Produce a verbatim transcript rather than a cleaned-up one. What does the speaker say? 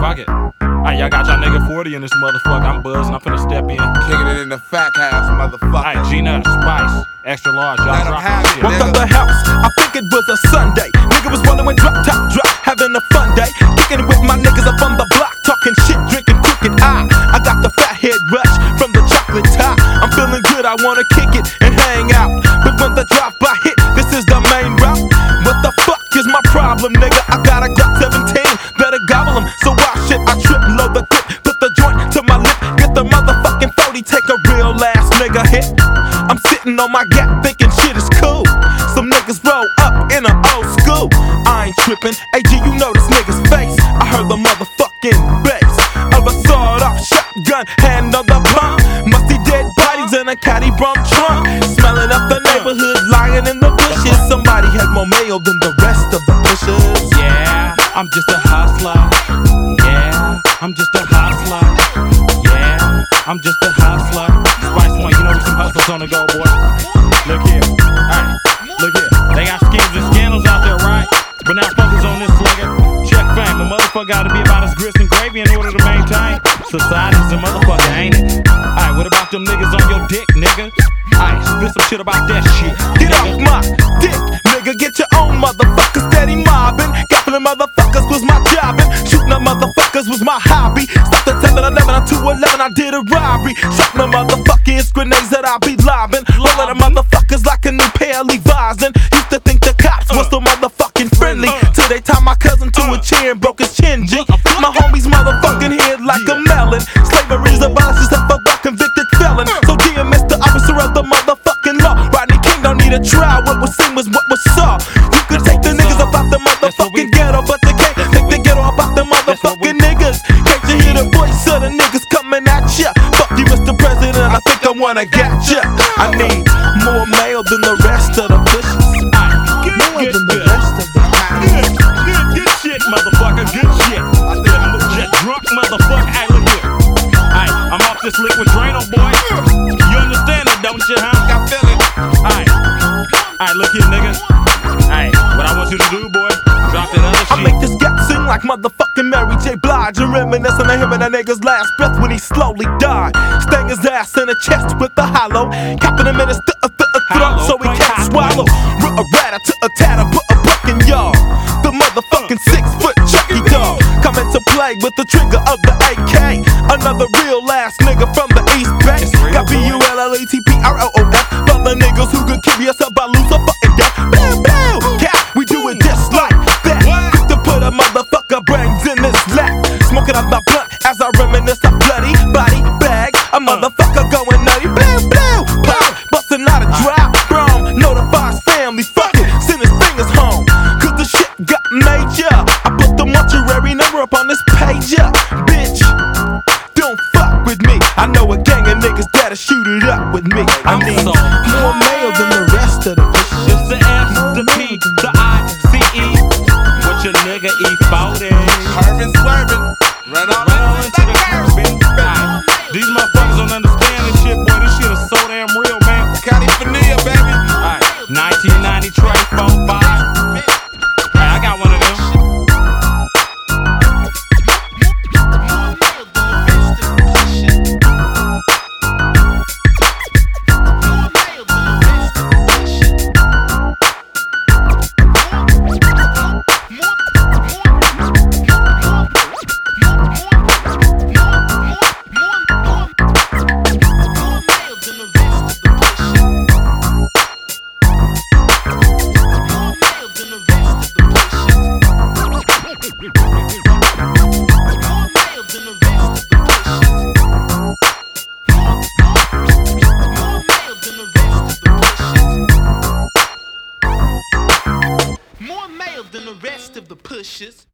fuck it. Alright, y'all got y'all nigga forty in this motherfucker. I'm buzzing, I'm finna step in. Kicking it in the fat house, motherfucker. Alright, G-Nut, Spice, extra large, y'all Let 'em drop have this it, shit. Walked out the house, I think it was a Sunday. Nigga was rolling with drop top drop, having a fun day. Kicking it with my niggas up on the block, talking shit, drinking crooked eye. I got the fat head rush from the chocolate top. I'm feeling good, I wanna kick it and hang out. But when the drop by hit, this is the main route. What the fuck is my problem, nigga? I got a Glock seventeen, better gobble 'em. So why shit I trip, load the clip, put the joint to my lip, get the motherfucking forty, take a real ass nigga hit. I'm sitting on my gap thinking shit is cool. Some niggas roll up in an old school. I ain't tripping, A G, you know this nigga's face. I heard the motherfucking bass of a sawed-off shotgun, hand on the pump. Musty dead bodies in a caddy brum trunk. Smelling up the neighborhood, lying in the bushes. Somebody had more mail than the rest of the pushers. Yeah, I'm just a hustler. Yeah, I'm just a hustler. Yeah, I'm just a hustler. Spice One, you know there's some hustlers on the go, boy. Look here, alright, look here. They got schemes and scandals out there, right? But now focus on this slugger. Check fame, a motherfucker gotta be about his grits and gravy in order to maintain. Society's a motherfucker, ain't it? Alright, what about them niggas on your dick, nigga? Alright, spit some shit about that shit. Get off my dick, nigga, get your own motherfucker steady mobbing. Gapping motherfuckers was my jobbing. Shooting up motherfuckers was my hobby. Stopped at ten eleven, on two eleven, I did a robbery. Shot my motherfuckers grenades that I be lobbing. Rolling the motherfuckers like a new pair of Levi's. And used to think the cops was so motherfucking friendly, till they tied my cousin to a chair and broke his chin, G. My homie's motherfucking head like a melon. Slavery's abolished except for a convicted felon. So dear Mister Officer of the motherfucking law, Rodney King don't need a trial. What was seen was what was saw. You could take the niggas about the motherfucking ghetto, but they can't take the ghetto about the motherfucking niggas. Can't you hear the voice of the niggas coming at ya? Fuck you, Mister President, I think I wanna get ya. I need more mail than the rest of the pussies. More than the rest of the Good, good, good shit, motherfucker, good shit. I'm just drunk, motherfucker. Hey, look here. Alright, I'm off this liquid Drano, boy. You understand it, don't you, huh? I feel it. Alright, alright, look here, nigga. Alright, what I want you to do, boy, drop that other I shit. make this gap sing like motherfucking Mary J. Blige, and reminiscing of him and that nigga's last breath when he slowly died. Stang his ass in the chest with the hollow, capping him in his th- th- th- throat so he can't swallow. R- a rat to a tatter, put a buck in y'all. The motherfucking six foot Chucky dog coming to play with the trigger of the A K. Another real ass nigga from the East Bay. Got B U L L E T P R O O F for the niggas who could kill yourself by lose a fucking death. Bam, bam, cat, we do it just like that. Quick to put a motherfucker brains in this lap. Smoking out my blunt as I reminisce of bloody body bag. A motherfucker going nutty. Blam, blam, pop, busting out a drop. Chrome notifies family. Fuck it, send his fingers home. Cause the shit got major. I put the mortuary number up on this page, yeah. Bitch, don't fuck with me. I know a gang of niggas that'll shoot it up with me. I need so more mail than the rest of the bitches. It's the S, the P, the I, C E. What your nigga E forty? Curvin' swerving. Run on Run into the curb, bitch. Alright, these motherfuckers don't understand this shit, boy. This shit is so damn real, man. California, baby. Alright, nineteen ninety Trey, four five. Alright, I got one of them. Than the rest of the pushes.